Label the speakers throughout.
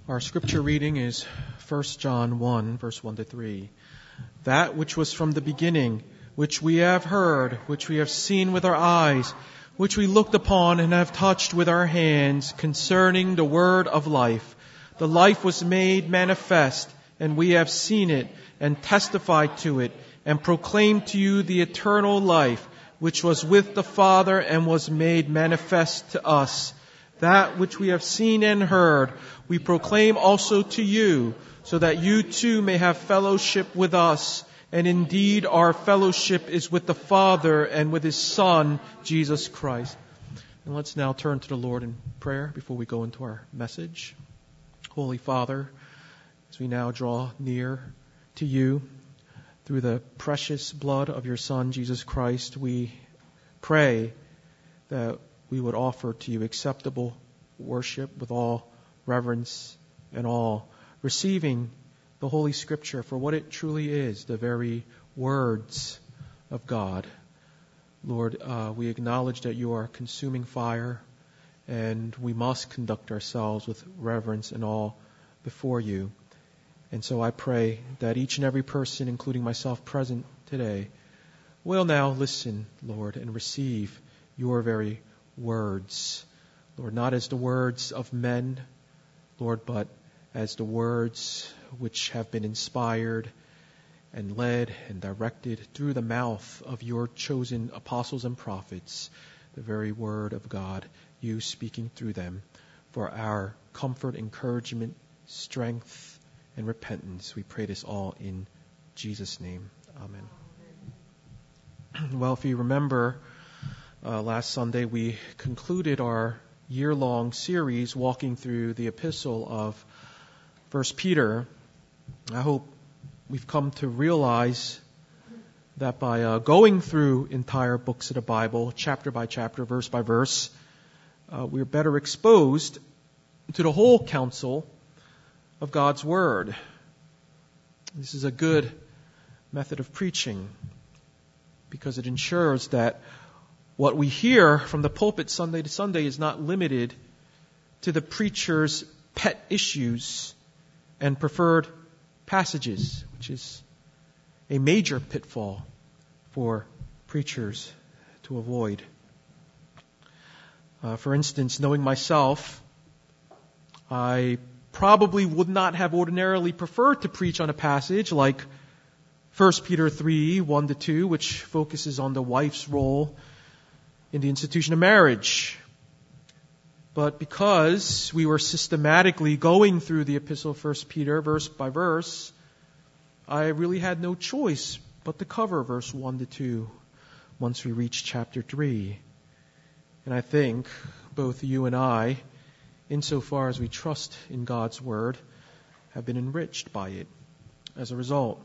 Speaker 1: Our scripture reading is 1 John 1, verse 1 to 3. That which was from the beginning, which we have heard, which we have seen with our eyes, which we looked upon and have touched with our hands, concerning the word of life. The life was made manifest, and we have seen it, and testified to it, and proclaimed to you the eternal life, which was with the Father and was made manifest to us. That which we have seen and heard, we proclaim also to you, so that you too may have fellowship with us. And indeed, our fellowship is with the Father and with His Son, Jesus Christ. And let's now turn to the Lord in prayer before we go into our message. Holy Father, as we now draw near to you through the precious blood of your Son, Jesus Christ, we pray that we would offer to you acceptable worship with all reverence and all, receiving the Holy Scripture for what it truly is, the very words of God. Lord, we acknowledge that you are consuming fire, and we must conduct ourselves with reverence and awe before you. And so I pray that each and every person, including myself present today, will now listen, Lord, and receive your very words. Lord, not as the words of men, Lord, but as the words which have been inspired and led and directed through the mouth of your chosen apostles and prophets, the very word of God, you speaking through them for our comfort, encouragement, strength, and repentance. We pray this all in Jesus' name. Amen. Well, if you remember, last Sunday we concluded our year-long series walking through the epistle of 1 Peter. I hope we've come to realize that by going through entire books of the Bible, chapter by chapter, verse by verse, we're better exposed to the whole counsel of God's Word. This is a good method of preaching because it ensures that what we hear from the pulpit Sunday to Sunday is not limited to the preacher's pet issues and preferred passages, which is a major pitfall for preachers to avoid. For instance, knowing myself, I probably would not have ordinarily preferred to preach on a passage like 1 Peter 3, 1 to 2, which focuses on the wife's role in the institution of marriage. But because we were systematically going through the epistle of 1 Peter verse by verse, I really had no choice but to cover verse 1 to 2 once we reach chapter 3. And I think both you and I, insofar as we trust in God's Word, have been enriched by it as a result.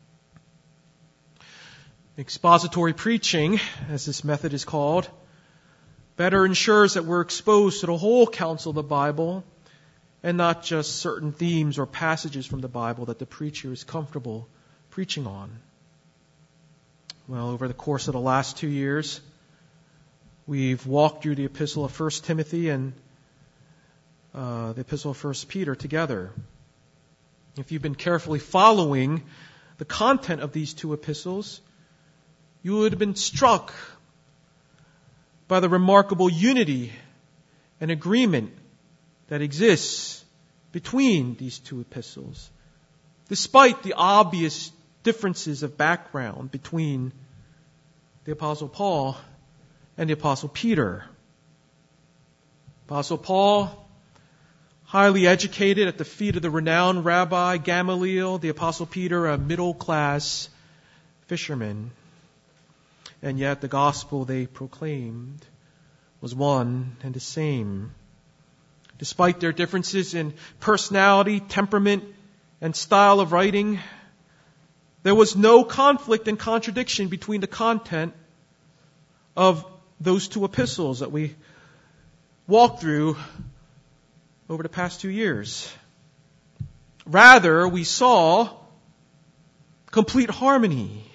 Speaker 1: Expository preaching, as this method is called, better ensures that we're exposed to the whole counsel of the Bible and not just certain themes or passages from the Bible that the preacher is comfortable preaching on. Well, over the course of the last 2 years, we've walked through the epistle of 1 Timothy and the epistle of 1 Peter together. If you've been carefully following the content of these two epistles, you would have been struck by the remarkable unity and agreement that exists between these two epistles, despite the obvious differences of background between the Apostle Paul and the Apostle Peter. Apostle Paul, highly educated at the feet of the renowned Rabbi Gamaliel, the Apostle Peter, a middle-class fisherman. And yet the gospel they proclaimed was one and the same. Despite their differences in personality, temperament, and style of writing, there was no conflict and contradiction between the content of those two epistles that we walked through over the past 2 years. Rather, we saw complete harmony.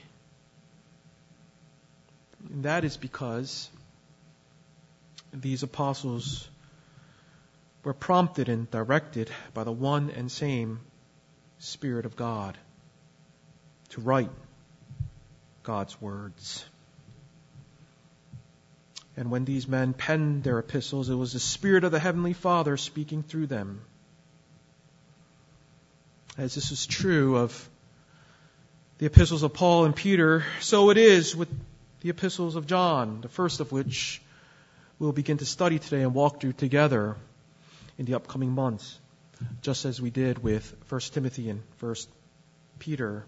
Speaker 1: And that is because these apostles we're prompted and directed by the one and same Spirit of God to write God's words. And when these men penned their epistles, it was the Spirit of the Heavenly Father speaking through them. As this is true of the epistles of Paul and Peter, so it is with the epistles of John, the first of which we'll begin to study today and walk through together in the upcoming months, just as we did with 1 Timothy and 1 Peter.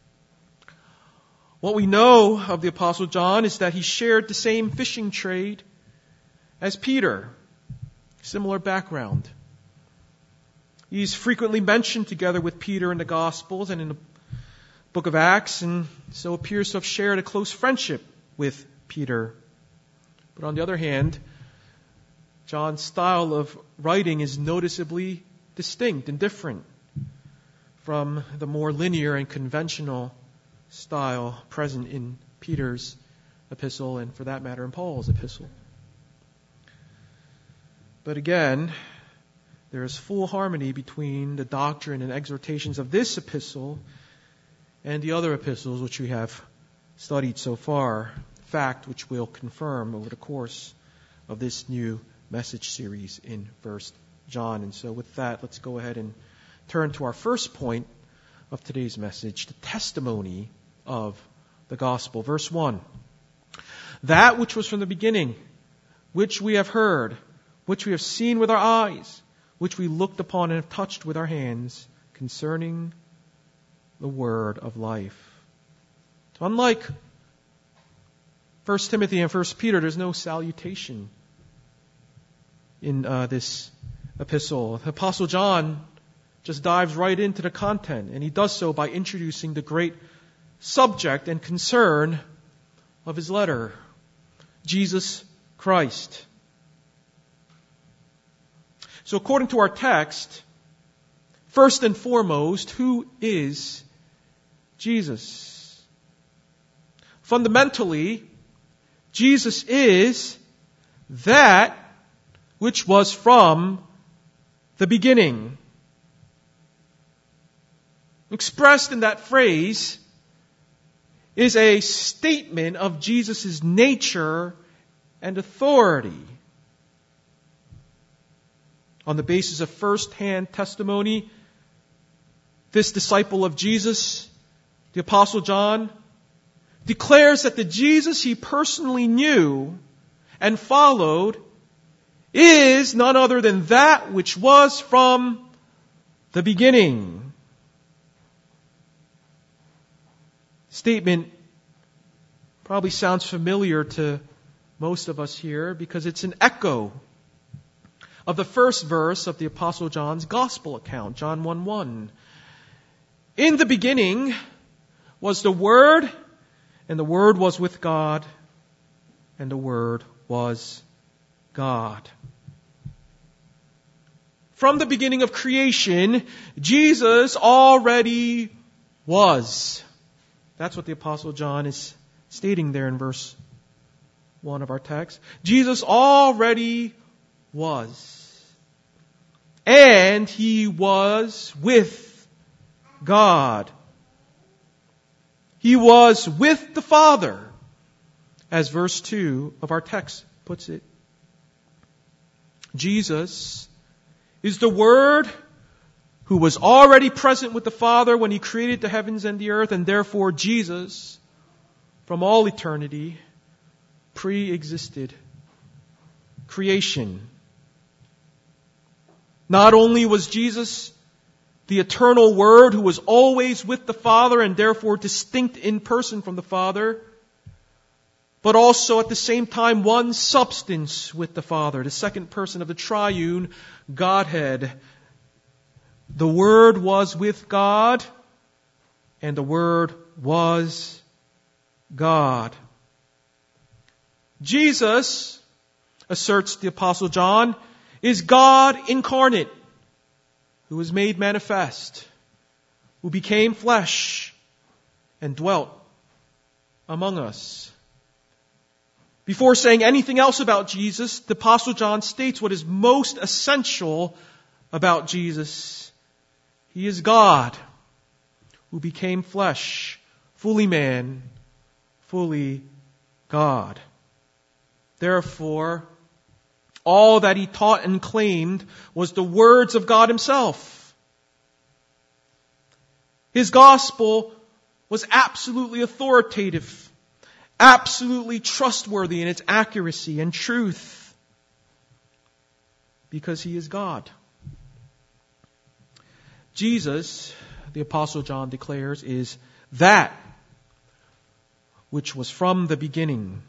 Speaker 1: What we know of the Apostle John is that he shared the same fishing trade as Peter, similar background. He's frequently mentioned together with Peter in the Gospels and in the book of Acts, and so appears to have shared a close friendship with Peter. But on the other hand, John's style of writing is noticeably distinct and different from the more linear and conventional style present in Peter's epistle, and for that matter in Paul's epistle. But again, there is full harmony between the doctrine and exhortations of this epistle and the other epistles which we have studied so far, fact which we'll confirm over the course of this new message series in 1 John. And so with that, let's go ahead and turn to our first point of today's message, the testimony of the gospel. Verse 1. That which was from the beginning, which we have heard, which we have seen with our eyes, which we looked upon and have touched with our hands, concerning the word of life. So unlike 1 Timothy and 1 Peter, there's no salutation in this epistle. The Apostle John just dives right into the content, and he does so by introducing the great subject and concern of his letter, Jesus Christ. So according to our text, first and foremost, who is Jesus? Fundamentally, Jesus is that which was from the beginning. Expressed in that phrase is a statement of Jesus' nature and authority. On the basis of first-hand testimony, this disciple of Jesus, the Apostle John, declares that the Jesus he personally knew and followed is none other than that which was from the beginning. Statement probably sounds familiar to most of us here because it's an echo of the first verse of the Apostle John's Gospel account, John 1:1. In the beginning was the Word, and the Word was with God, and the Word was God. From the beginning of creation, Jesus already was. That's what the Apostle John is stating there in verse 1 of our text. Jesus already was. And He was with God. He was with the Father, as verse 2 of our text puts it. Jesus is the Word who was already present with the Father when He created the heavens and the earth, and therefore Jesus, from all eternity, pre-existed creation. Not only was Jesus the eternal Word who was always with the Father and therefore distinct in person from the Father, but also at the same time one substance with the Father, the second person of the triune Godhead. The Word was with God, and the Word was God. Jesus, asserts the Apostle John, is God incarnate, who was made manifest, who became flesh and dwelt among us. Before saying anything else about Jesus, the Apostle John states what is most essential about Jesus. He is God who became flesh, fully man, fully God. Therefore, all that he taught and claimed was the words of God himself. His gospel was absolutely authoritative, absolutely trustworthy in its accuracy and truth, because he is God. Jesus, the Apostle John declares, is that which was from the beginning.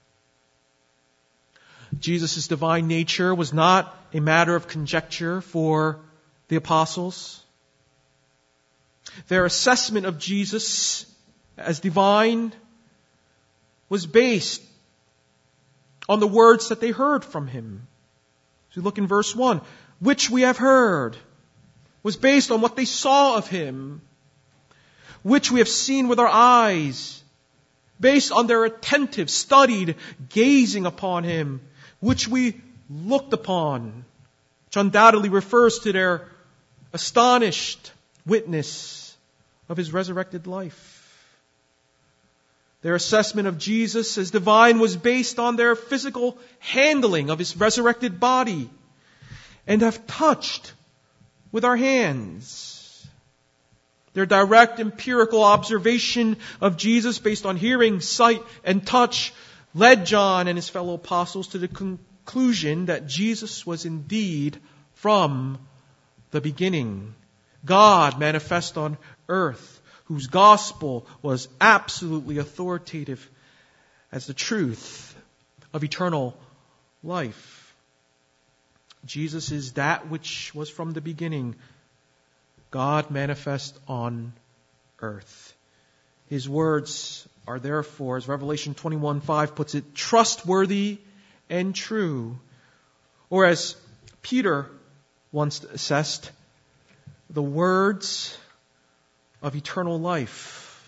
Speaker 1: Jesus' divine nature was not a matter of conjecture for the apostles. Their assessment of Jesus as divine was based on the words that they heard from him. So you look in verse 1, which we have heard, was based on what they saw of him, which we have seen with our eyes, based on their attentive, studied gazing upon him, which we looked upon, which undoubtedly refers to their astonished witness of his resurrected life. Their assessment of Jesus as divine was based on their physical handling of his resurrected body and have touched with our hands. Their direct empirical observation of Jesus based on hearing, sight, and touch led John and his fellow apostles to the conclusion that Jesus was indeed from the beginning, God manifest on earth, whose gospel was absolutely authoritative as the truth of eternal life. Jesus is that which was from the beginning, God manifest on earth. His words are therefore, as Revelation 21:5 puts it, trustworthy and true. Or as Peter once assessed, the words of eternal life.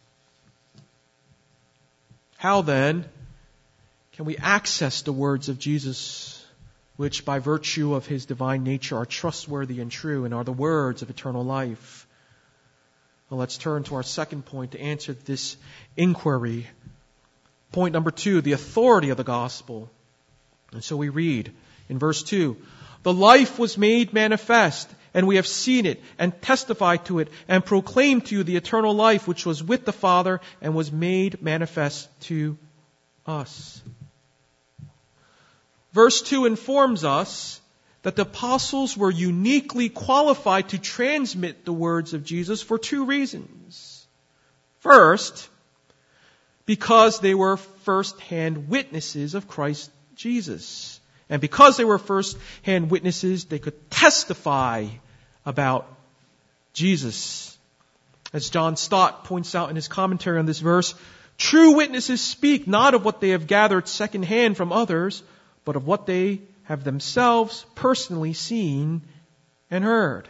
Speaker 1: How then can we access the words of Jesus, which by virtue of his divine nature are trustworthy and true and are the words of eternal life? Well, let's turn to our second point to answer this inquiry. Point number 2, the authority of the gospel. And so we read in verse 2, the life was made manifest, and we have seen it, and testified to it, and proclaimed to you the eternal life which was with the Father, and was made manifest to us. Verse 2 informs us that the apostles were uniquely qualified to transmit the words of Jesus for 2 reasons. First, because they were first-hand witnesses of Christ Jesus. And because they were first-hand witnesses, they could testify about Jesus. As John Stott points out in his commentary on this verse, true witnesses speak not of what they have gathered second-hand from others, but of what they have themselves personally seen and heard.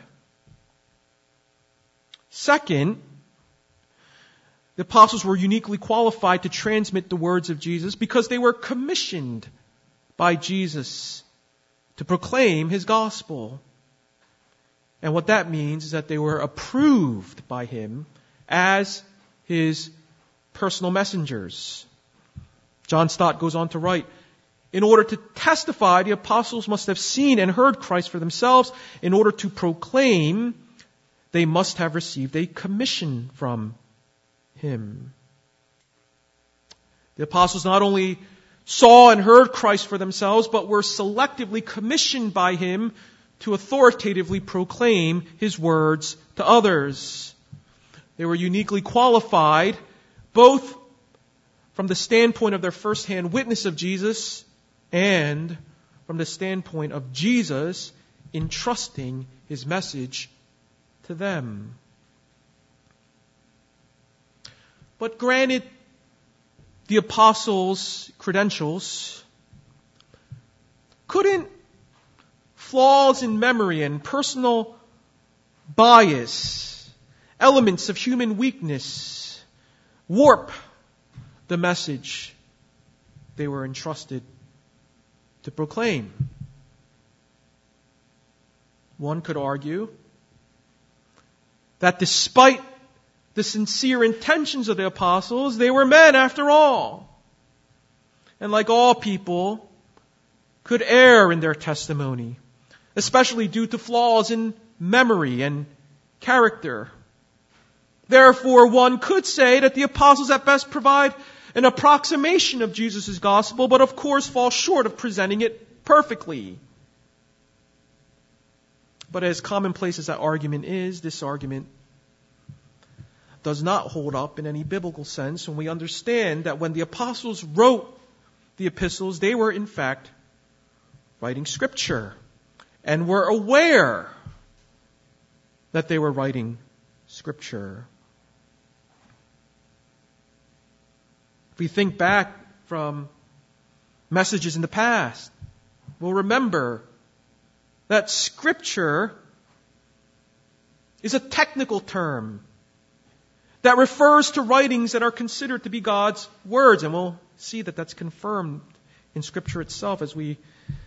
Speaker 1: Second, the apostles were uniquely qualified to transmit the words of Jesus because they were commissioned by Jesus to proclaim his gospel. And what that means is that they were approved by him as his personal messengers. John Stott goes on to write, in order to testify, the apostles must have seen and heard Christ for themselves. In order to proclaim, they must have received a commission from him. The apostles not only saw and heard Christ for themselves, but were selectively commissioned by him to authoritatively proclaim his words to others. They were uniquely qualified, both from the standpoint of their first-hand witness of Jesus and from the standpoint of Jesus entrusting his message to them. But granted the apostles' credentials, couldn't flaws in memory and personal bias, elements of human weakness, warp the message they were entrusted to proclaim. One could argue that despite the sincere intentions of the apostles, they were men after all. And like all people, could err in their testimony, especially due to flaws in memory and character. Therefore, one could say that the apostles at best provide an approximation of Jesus' gospel, but of course fall short of presenting it perfectly. But as commonplace as that argument is, this argument does not hold up in any biblical sense when we understand that when the apostles wrote the epistles, they were in fact writing Scripture and were aware that they were writing Scripture. If we think back from messages in the past, we'll remember that Scripture is a technical term that refers to writings that are considered to be God's words. And we'll see that that's confirmed in Scripture itself as we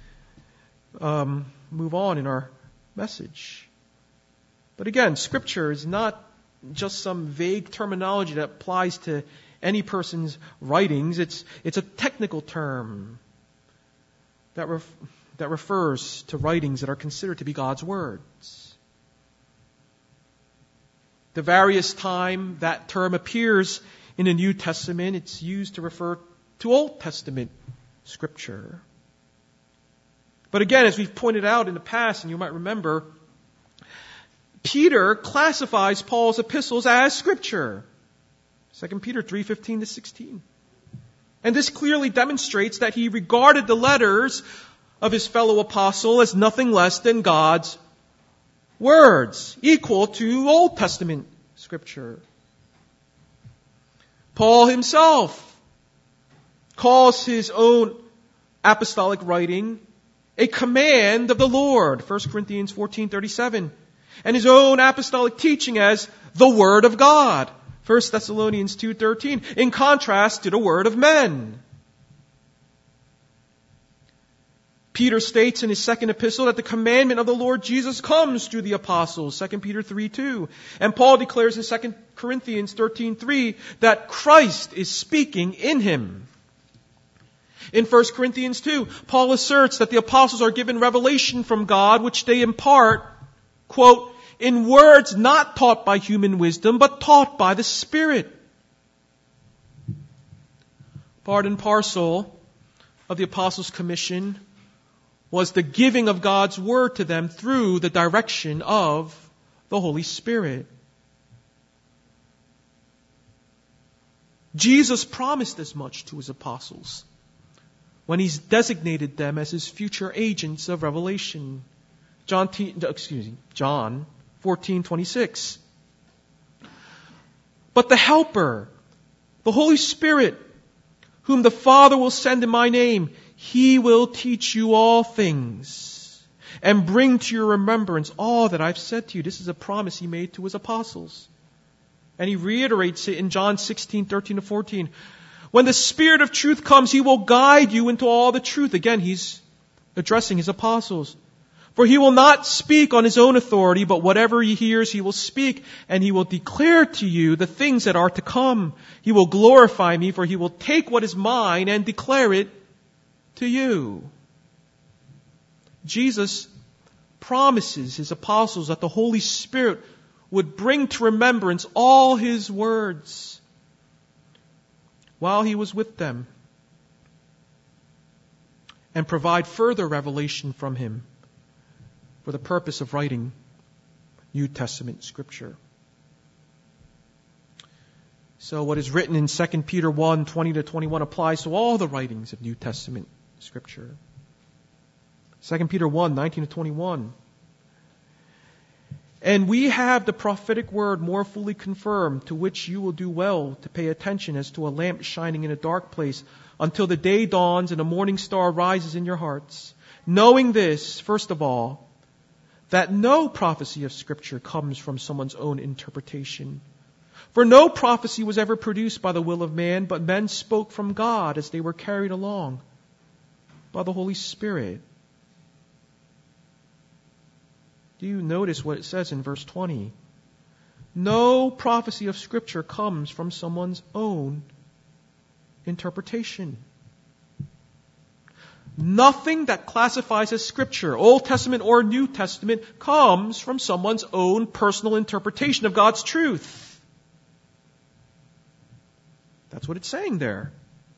Speaker 1: move on in our message. But again, Scripture is not just some vague terminology that applies to any person's writings. It's a technical term that refers to writings that are considered to be God's words. The various time that term appears in the New Testament, it's used to refer to Old Testament Scripture. But again, as we've pointed out in the past, and you might remember, Peter classifies Paul's epistles as Scripture. 2 Peter 3:15-16. And this clearly demonstrates that he regarded the letters of his fellow apostle as nothing less than God's words, equal to Old Testament Scripture. Paul himself calls his own apostolic writing a command of the Lord, 1 Corinthians 14:37, and his own apostolic teaching as the Word of God, 1 Thessalonians 2:13, in contrast to the word of men. Peter states in his second epistle that the commandment of the Lord Jesus comes through the apostles, 2 Peter 3:2. And Paul declares in 2 Corinthians 13:3 that Christ is speaking in him. In 1 Corinthians 2, Paul asserts that the apostles are given revelation from God, which they impart, quote, in words not taught by human wisdom, but taught by the Spirit. Part and parcel of the apostles' commission was the giving of God's word to them through the direction of the Holy Spirit. Jesus promised as much to his apostles when he's designated them as his future agents of revelation. John 14:26. But the Helper, the Holy Spirit, whom the Father will send in my name, he will teach you all things and bring to your remembrance all that I've said to you. This is a promise he made to his apostles. And he reiterates it in John 16:13-14. When the Spirit of truth comes, he will guide you into all the truth. Again, he's addressing his apostles. For he will not speak on his own authority, but whatever he hears, he will speak, and he will declare to you the things that are to come. He will glorify me, for he will take what is mine and declare it to you. Jesus promises his apostles that the Holy Spirit would bring to remembrance all his words while he was with them and provide further revelation from him for the purpose of writing New Testament Scripture. So what is written in 2 Peter 1:20-21 applies to all the writings of New Testament Scripture. 2 Peter 1:19-21. And we have the prophetic word more fully confirmed, to which you will do well to pay attention as to a lamp shining in a dark place until the day dawns and a morning star rises in your hearts. Knowing this, first of all, that no prophecy of Scripture comes from someone's own interpretation. For no prophecy was ever produced by the will of man, but men spoke from God as they were carried along by the Holy Spirit. Do you notice what it says in verse 20? No prophecy of Scripture comes from someone's own interpretation. Nothing that classifies as Scripture, Old Testament or New Testament, comes from someone's own personal interpretation of God's truth. That's what it's saying there.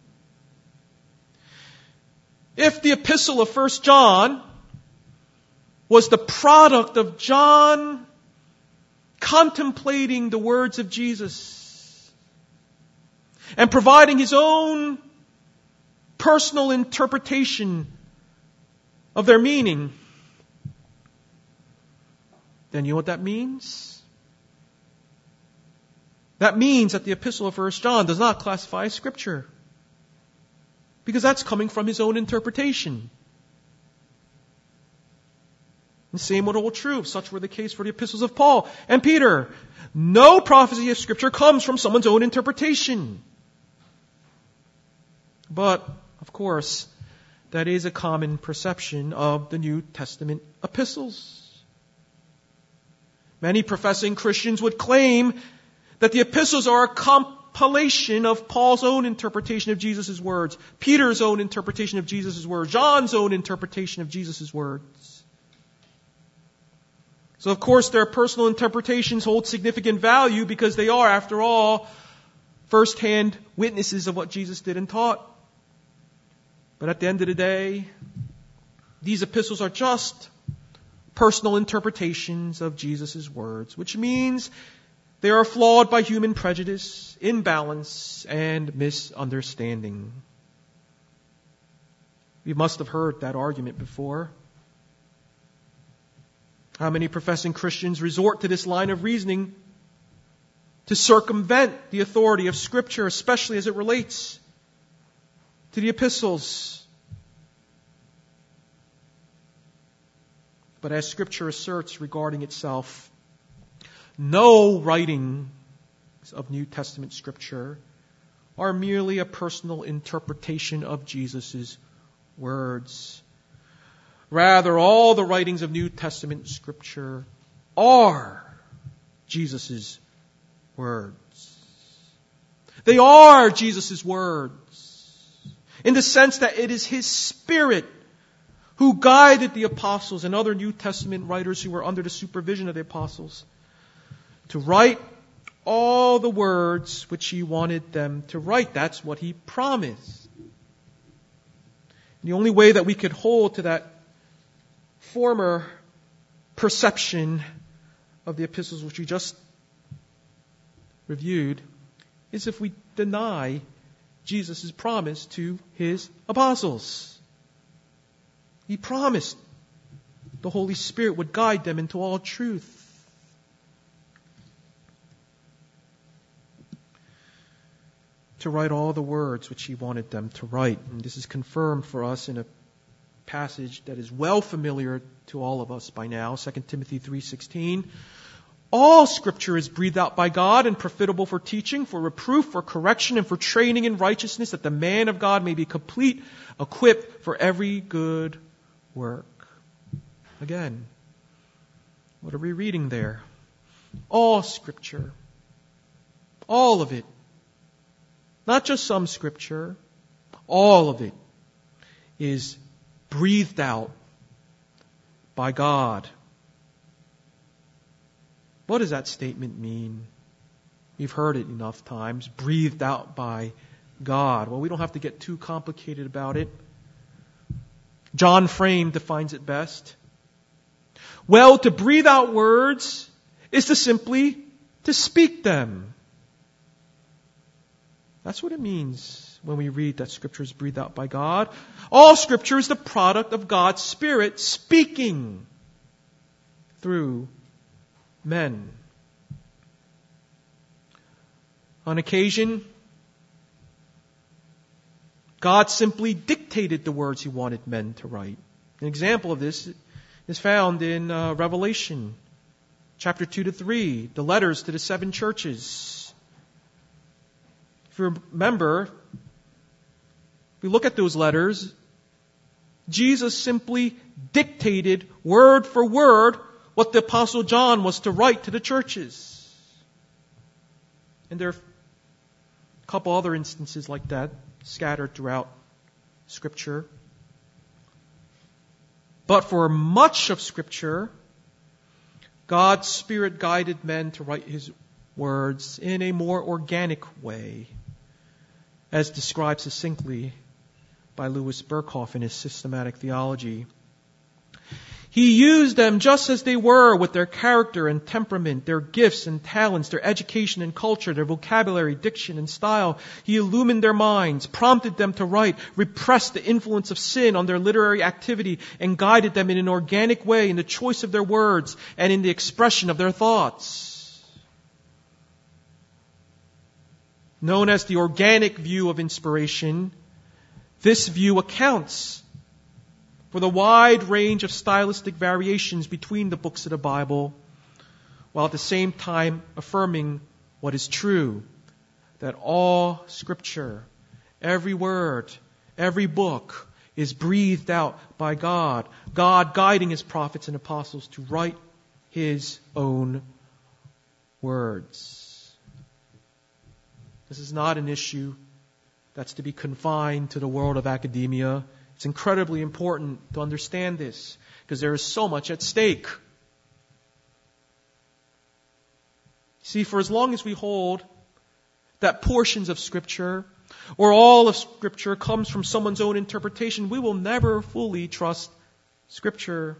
Speaker 1: If the epistle of 1 John was the product of John contemplating the words of Jesus and providing his own personal interpretation of their meaning, then you know what that means? That means that the epistle of 1 John does not classify as Scripture, because that's coming from his own interpretation. The same would hold true if such were the case for the epistles of Paul and Peter. No prophecy of Scripture comes from someone's own interpretation. But, of course, that is a common perception of the New Testament epistles. Many professing Christians would claim that the epistles are a compilation of Paul's own interpretation of Jesus' words, Peter's own interpretation of Jesus' words, John's own interpretation of Jesus' words. So, of course, their personal interpretations hold significant value because they are, after all, first-hand witnesses of what Jesus did and taught. But at the end of the day, these epistles are just personal interpretations of Jesus' words, which means they are flawed by human prejudice, imbalance, and misunderstanding. You must have heard that argument before. How many professing Christians resort to this line of reasoning to circumvent the authority of Scripture, especially as it relates to the epistles? But as Scripture asserts regarding itself, no writings of New Testament Scripture are merely a personal interpretation of Jesus' words. Rather, all the writings of New Testament Scripture are Jesus' words. They are Jesus' words, in the sense that it is His Spirit who guided the apostles and other New Testament writers who were under the supervision of the apostles to write all the words which He wanted them to write. That's what He promised. And the only way that we could hold to that former perception of the epistles which we just reviewed is if we deny Jesus' promise to His apostles. He promised the Holy Spirit would guide them into all truth. To write all the words which He wanted them to write. And this is confirmed for us in a passage that is well familiar to all of us by now, 2 Timothy 3:16. All Scripture is breathed out by God and profitable for teaching, for reproof, for correction, and for training in righteousness, that the man of God may be complete, equipped for every good work. Again, what are we reading there? All Scripture. All of it. Not just some Scripture. All of it is breathed out by God. What does that statement mean? You've heard it enough times. Breathed out by God. Well, we don't have to get too complicated about it. John Frame defines it best. Well, to breathe out words is to simply to speak them. That's what it means when we read that Scripture is breathed out by God. All Scripture is the product of God's Spirit speaking through men. On occasion, God simply dictated the words He wanted men to write. An example of this is found in Revelation chapter 2 to 3, the letters to the 7 churches. If you remember, we look at those letters, Jesus simply dictated word for word what the Apostle John was to write to the churches. And there are a couple other instances like that scattered throughout Scripture. But for much of Scripture, God's Spirit guided men to write His words in a more organic way, as described succinctly by Louis Berkhoff in his Systematic Theology. He used them just as they were, with their character and temperament, their gifts and talents, their education and culture, their vocabulary, diction and style. He illumined their minds, prompted them to write, repressed the influence of sin on their literary activity, and guided them in an organic way in the choice of their words and in the expression of their thoughts. Known as the organic view of inspiration, this view accounts for the wide range of stylistic variations between the books of the Bible, while at the same time affirming what is true, that all Scripture, every word, every book is breathed out by God, God guiding His prophets and apostles to write His own words. This is not an issue that's to be confined to the world of academia. It's incredibly important to understand this because there is so much at stake. See, for as long as we hold that portions of Scripture or all of Scripture comes from someone's own interpretation, we will never fully trust Scripture.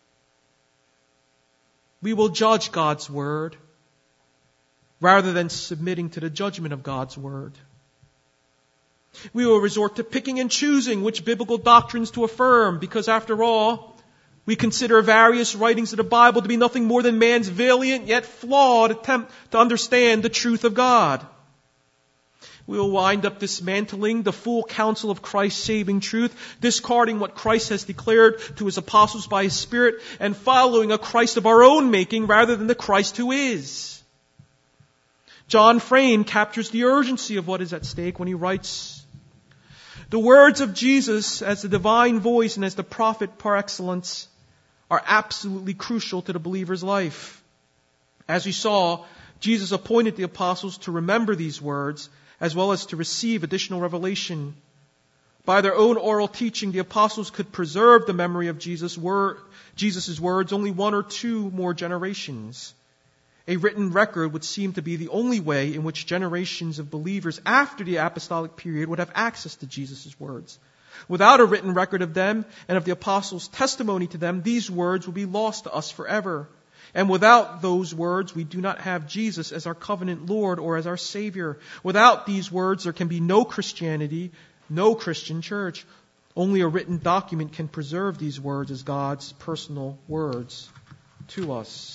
Speaker 1: We will judge God's Word rather than submitting to the judgment of God's Word. We will resort to picking and choosing which biblical doctrines to affirm because, after all, we consider various writings of the Bible to be nothing more than man's valiant yet flawed attempt to understand the truth of God. We will wind up dismantling the full counsel of Christ's saving truth, discarding what Christ has declared to His apostles by His Spirit, and following a Christ of our own making rather than the Christ who is. John Frame captures the urgency of what is at stake when he writes, "The words of Jesus as the divine voice and as the prophet par excellence are absolutely crucial to the believer's life. As we saw, Jesus appointed the apostles to remember these words as well as to receive additional revelation. By their own oral teaching, the apostles could preserve the memory of Jesus' words only one or two more generations. A written record would seem to be the only way in which generations of believers after the apostolic period would have access to Jesus' words. Without a written record of them and of the apostles' testimony to them, these words will be lost to us forever. And without those words, we do not have Jesus as our covenant Lord or as our Savior. Without these words, there can be no Christianity, no Christian church. Only a written document can preserve these words as God's personal words to us."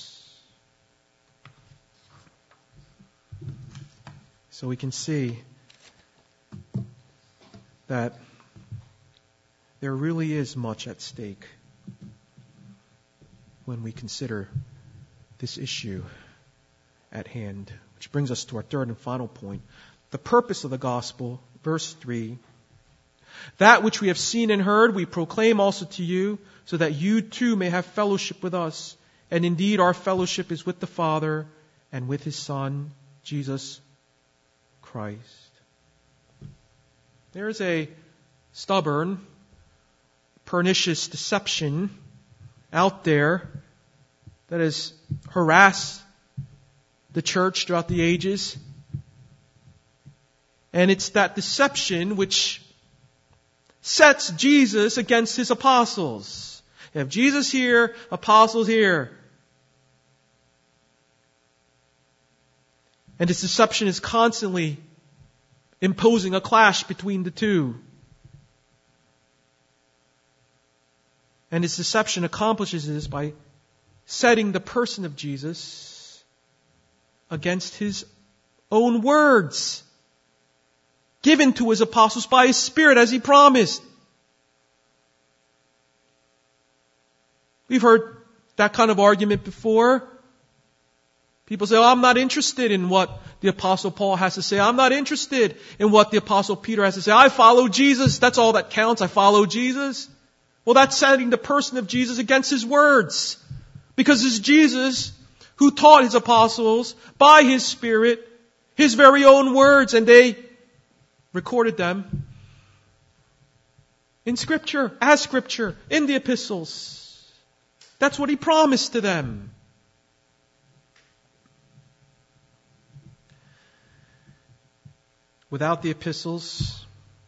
Speaker 1: So we can see that there really is much at stake when we consider this issue at hand. Which brings us to our third and final point. The purpose of the gospel, verse 3. "That which we have seen and heard we proclaim also to you, so that you too may have fellowship with us. And indeed our fellowship is with the Father and with His Son, Jesus Christ." There is a stubborn, pernicious deception out there that has harassed the church throughout the ages. And it's that deception which sets Jesus against His apostles. You have Jesus here, apostles here. And this deception is constantly imposing a clash between the two. And this deception accomplishes this by setting the person of Jesus against His own words, given to His apostles by His Spirit as He promised. We've heard that kind of argument before. People say, I'm not interested in what the Apostle Paul has to say. I'm not interested in what the Apostle Peter has to say. I follow Jesus. That's all that counts. I follow Jesus. Well, that's setting the person of Jesus against His words. Because it's Jesus who taught His apostles by His Spirit His very own words, and they recorded them in Scripture, as Scripture, in the epistles. That's what He promised to them. Without the epistles,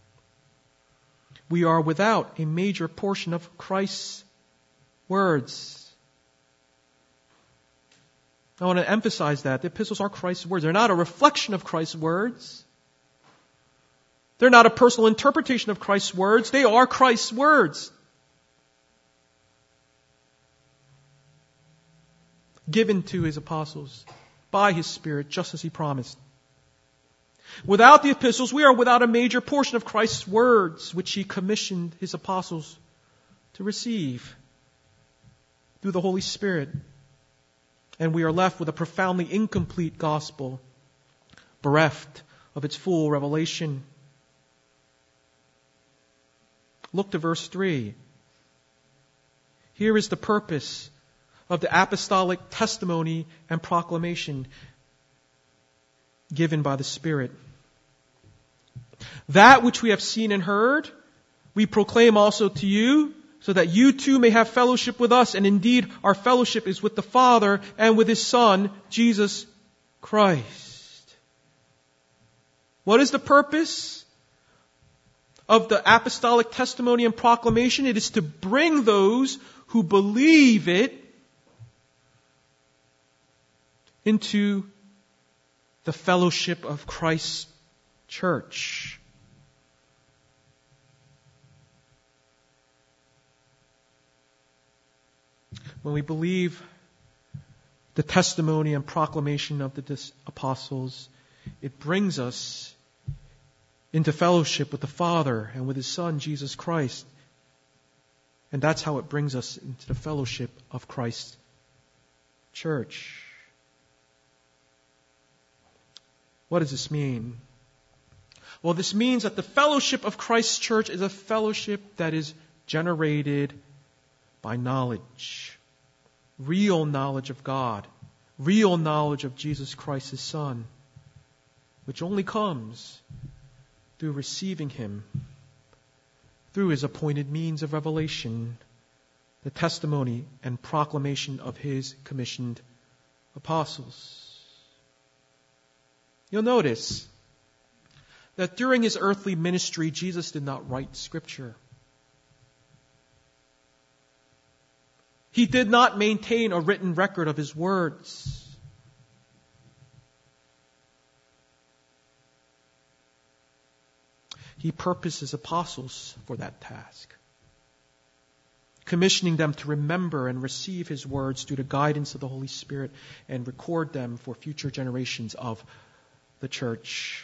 Speaker 1: we are without a major portion of Christ's words. I want to emphasize that. The epistles are Christ's words. They're not a reflection of Christ's words. They're not a personal interpretation of Christ's words. They are Christ's words. Given to His apostles by His Spirit, just as He promised. Without the epistles, we are without a major portion of Christ's words, which He commissioned His apostles to receive through the Holy Spirit. And we are left with a profoundly incomplete gospel, bereft of its full revelation. Look to verse 3. Here is the purpose of the apostolic testimony and proclamation given by the Spirit. That which we have seen and heard, we proclaim also to you, so that you too may have fellowship with us. And indeed, our fellowship is with the Father and with His Son, Jesus Christ. What is the purpose of the apostolic testimony and proclamation? It is to bring those who believe it into the fellowship of Christ's church. When we believe the testimony and proclamation of the apostles, it brings us into fellowship with the Father and with His Son, Jesus Christ. And that's how it brings us into the fellowship of Christ's church. What does this mean? Well, this means that the fellowship of Christ's church is a fellowship that is generated by knowledge. Real knowledge of God. Real knowledge of Jesus Christ, His Son. Which only comes through receiving Him. Through His appointed means of revelation. The testimony and proclamation of His commissioned apostles. You'll notice that during His earthly ministry, Jesus did not write Scripture. He did not maintain a written record of His words. He purposed His apostles for that task, commissioning them to remember and receive His words through the guidance of the Holy Spirit and record them for future generations of the church.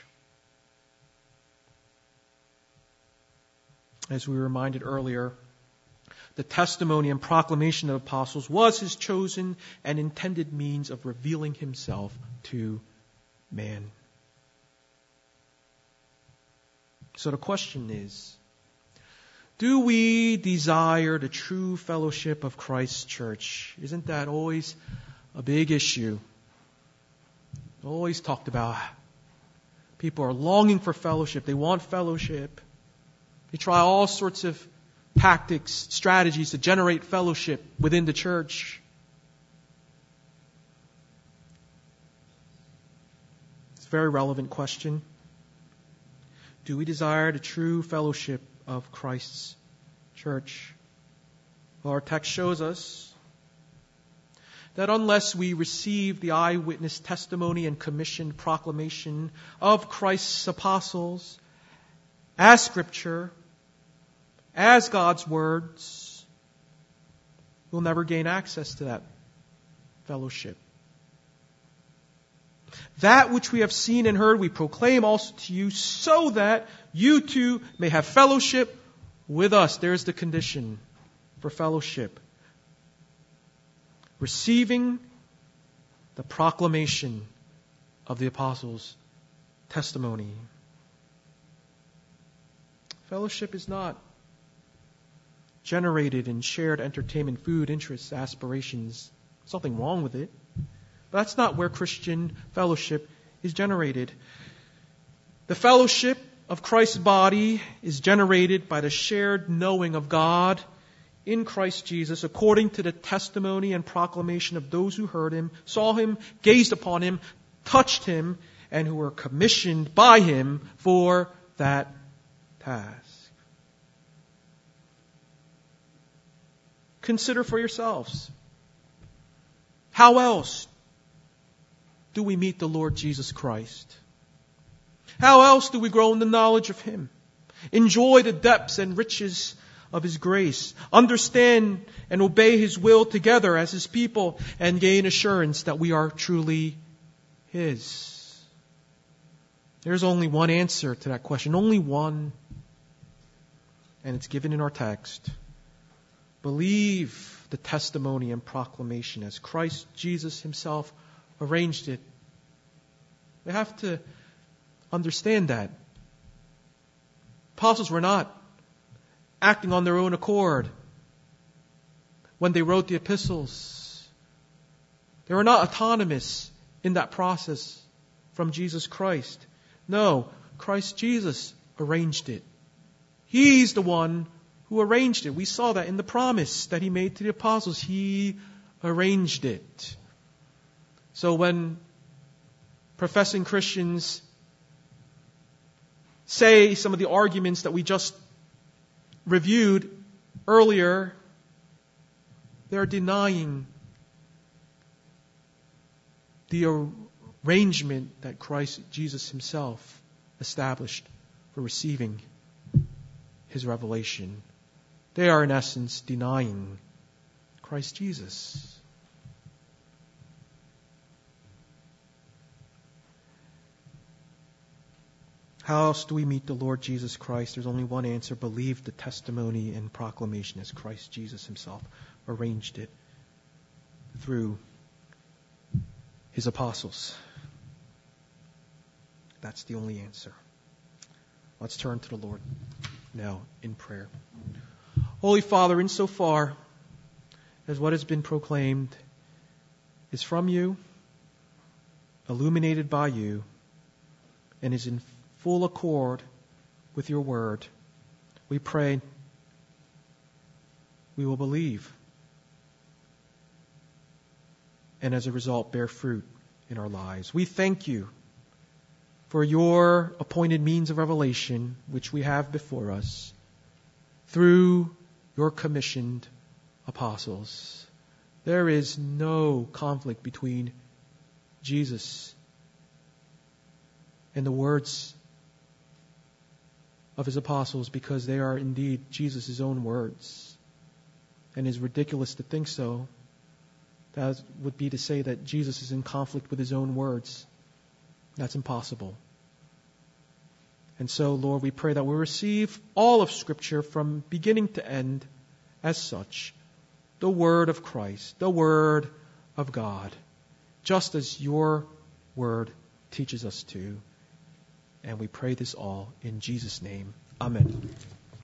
Speaker 1: As we were reminded earlier, the testimony and proclamation of apostles was His chosen and intended means of revealing Himself to man. So the question is, do we desire the true fellowship of Christ's church? Isn't that always a big issue? Always talked about. People are longing for fellowship. They want fellowship. They try all sorts of tactics, strategies to generate fellowship within the church. It's a very relevant question. Do we desire the true fellowship of Christ's church? Well, our text shows us that unless we receive the eyewitness testimony and commissioned proclamation of Christ's apostles as Scripture, as God's words, we'll never gain access to that fellowship. That which we have seen and heard, we proclaim also to you, so that you too may have fellowship with us. There's the condition for fellowship. Receiving the proclamation of the apostles' testimony. Fellowship is not generated in shared entertainment, food, interests, aspirations. There's nothing wrong with it. But that's not where Christian fellowship is generated. The fellowship of Christ's body is generated by the shared knowing of God in Christ Jesus, according to the testimony and proclamation of those who heard him, saw him, gazed upon him, touched him, and who were commissioned by him for that task. Consider for yourselves. How else do we meet the Lord Jesus Christ? How else do we grow in the knowledge of him? Enjoy the depths and riches of his grace. Understand and obey his will together as his people and gain assurance that we are truly his. There's only one answer to that question. Only one. And it's given in our text. Believe the testimony and proclamation as Christ Jesus himself arranged it. We have to understand that. Apostles were not acting on their own accord when they wrote the epistles. They were not autonomous in that process from Jesus Christ. No, Christ Jesus arranged it. He's the one who arranged it. We saw that in the promise that he made to the apostles. He arranged it. So when professing Christians say some of the arguments that we just reviewed earlier, they're denying the arrangement that Christ Jesus himself established for receiving his revelation. They are in essence denying Christ Jesus. How else do we meet the Lord Jesus Christ? There's only one answer. Believe the testimony and proclamation as Christ Jesus himself arranged it through his apostles. That's the only answer. Let's turn to the Lord now in prayer. Holy Father, insofar as what has been proclaimed is from you, illuminated by you, and is in full accord with your word, we pray we will believe and as a result bear fruit in our lives. We thank you for your appointed means of revelation which we have before us through your commissioned apostles. There is no conflict between Jesus and the words of his apostles, because they are indeed Jesus' own words. And it is ridiculous to think so. That would be to say that Jesus is in conflict with his own words. That's impossible. And so, Lord, we pray that we receive all of Scripture from beginning to end as such. The Word of Christ, the Word of God, just as your Word teaches us to. And we pray this all in Jesus' name. Amen.